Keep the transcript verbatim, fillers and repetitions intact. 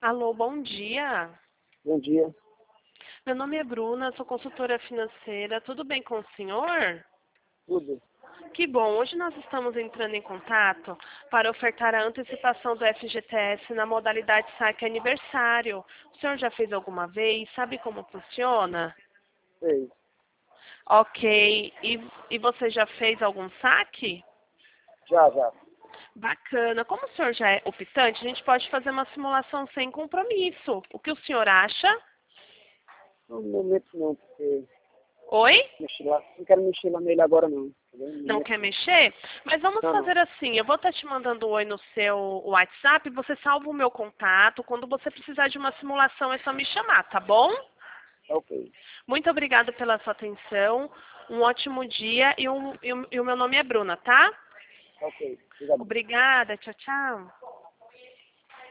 Alô, bom dia. Bom dia. Meu nome é Bruna, sou consultora financeira. Tudo bem com o senhor? Tudo. Que bom. Hoje nós estamos entrando em contato para ofertar a antecipação do F G T S na modalidade saque aniversário. O senhor já fez alguma vez? Sabe como funciona? Sei. Ok. E, e você já fez algum saque? Já, já. Bacana. Como o senhor já é optante, a gente pode fazer uma simulação sem compromisso. O que o senhor acha? No momento não, porque Oi? mexer lá, não quero mexer lá nele agora não. Tá bem? No Não momento quer não. mexer? Mas vamos Não, não. fazer assim, eu vou estar te mandando um oi no seu WhatsApp, você salva o meu contato, quando você precisar de uma simulação é só me chamar, tá bom? Tá ok. Muito obrigada pela sua atenção, um ótimo dia e, um, e, o- e o meu nome é Bruna, tá? Tá ok. Obrigado. Obrigada, tchau, tchau.